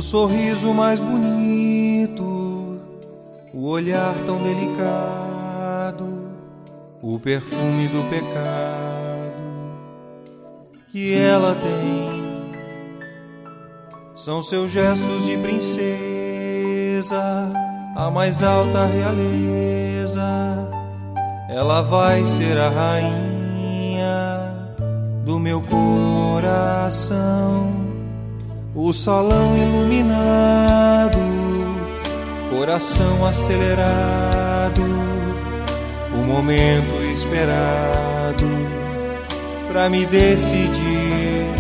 sorriso mais bonito, o olhar tão delicado, o perfume do pecado que ela tem. São seus gestos de princesa, a mais alta realeza. Ela vai ser a rainha do meu coração. O salão iluminado, coração acelerado, o momento esperado pra me decidir.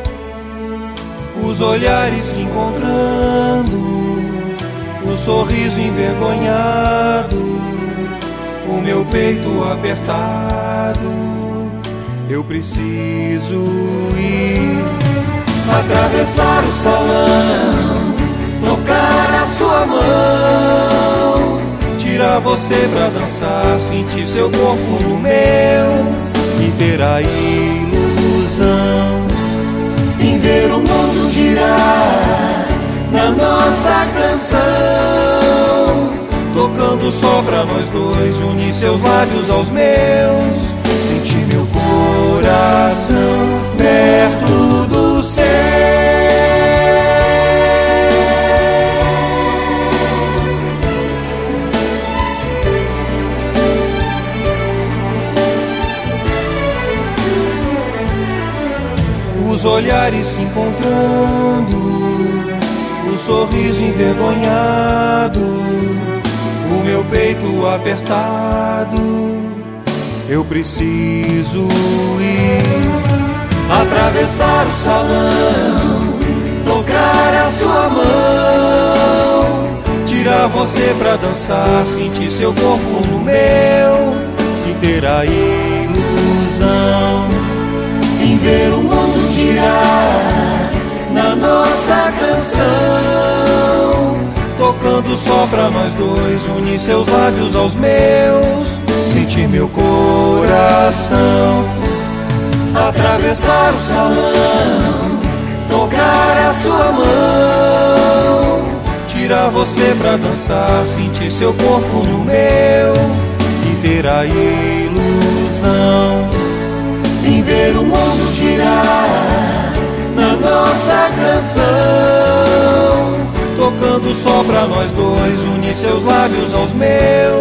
Os olhares se encontrando, o sorriso envergonhado, o meu peito apertado. Eu preciso ir, atravessar o salão, tocar a sua mão, tirar você pra dançar, sentir seu corpo no meu e ter a ilusão em ver o mundo girar na nossa canção, tocando só pra nós dois, unir seus lábios aos meus, sentir meu coração perto do seu. Os olhares se encontrando, o sorriso envergonhado, o meu peito apertado. Eu preciso ir, atravessar o salão, tocar a sua mão, tirar você pra dançar, sentir seu corpo no meu e ter a ilusão em ver o mundo girar na nossa canção, tocando só pra nós dois, unir seus lábios aos meus, sentir meu coração, atravessar o salão, tocar a sua mão, tirar você pra dançar, sentir seu corpo no meu e ter a ilusão em ver o mundo girar na nossa canção, tocando só pra nós dois, unir seus lábios aos meus,